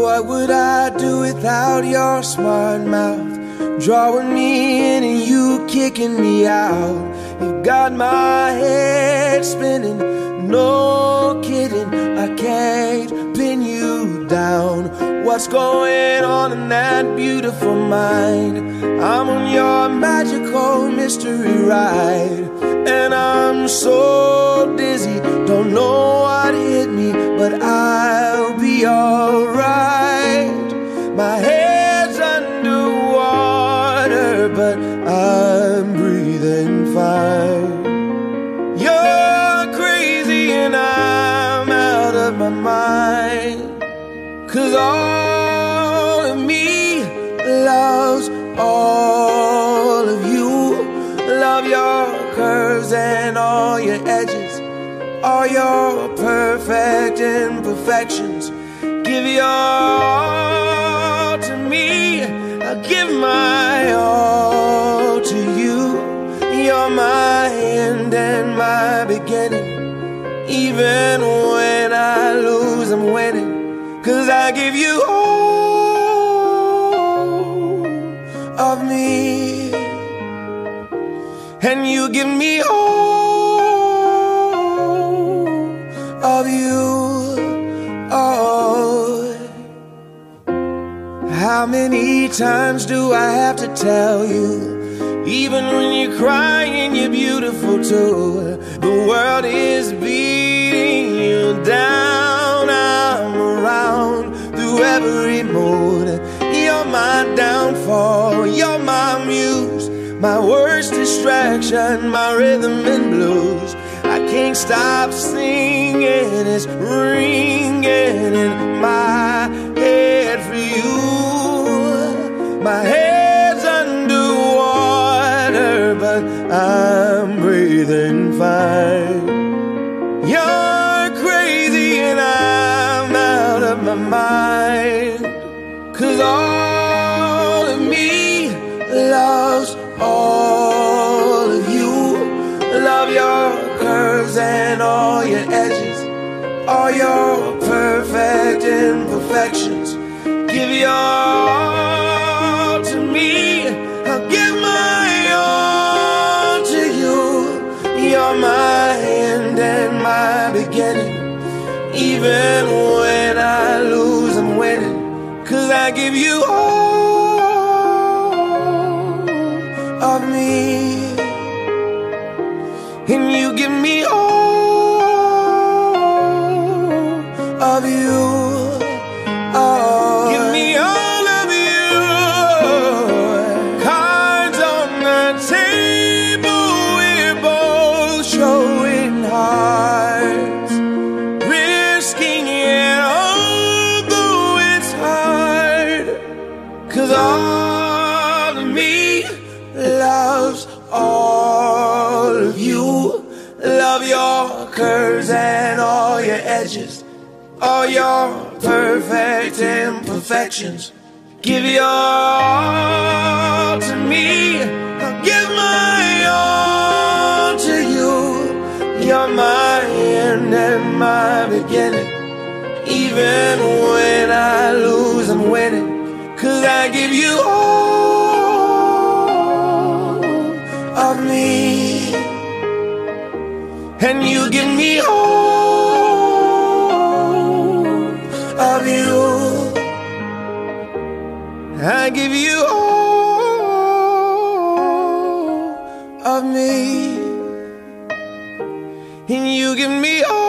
What would I do without your smart mouth? Drawing me in and you kicking me out. You got my head spinning, no kidding, I can't pin you down. What's going on in that beautiful mind? I'm on your magical mystery ride, and I'm so dizzy, don't know what hit me, but I'll be alright. My head's underwater, but I'm breathing fine. You're crazy and I'm out of my mind, 'cause all of me loves all of you. Love your curves and all your edges, all your perfect imperfections. Give your all to me, I give my all to you. You're my end and my beginning. Even when I lose, I'm winning, 'cause I give you all of me, and you give me all of you. Oh, how many times do I have to tell you? Even when you're crying, you're beautiful too. The world is beating you down. I'm around through every mood. You're my downfall, you're my muse, my worst distraction, my rhythm and blues. I can't stop singing, it's ringing in my head for you. My head's underwater, but I'm breathing fine. You're crazy and I'm out of my mind, 'cause all of me loves all of you. Love your curves and all your edges, all your perfect imperfections. Give your all to me, I'll give my all to you. You're my end and my beginning. Even when I lose, I'm winning, 'cause I give you all of me, and you give me all of you. Oh, give me all of you. Cards on the table, we're both showing hearts, risking it although it's hard, 'cause all of me loves all of you. Love your curves and all your edges, all your perfect imperfections. Give your all to me, I'll give my all to you. You're my end and my beginning. Even when I lose, I'm winning, 'cause I give you all of me, and you give me all of you. I give you all of me, and you give me all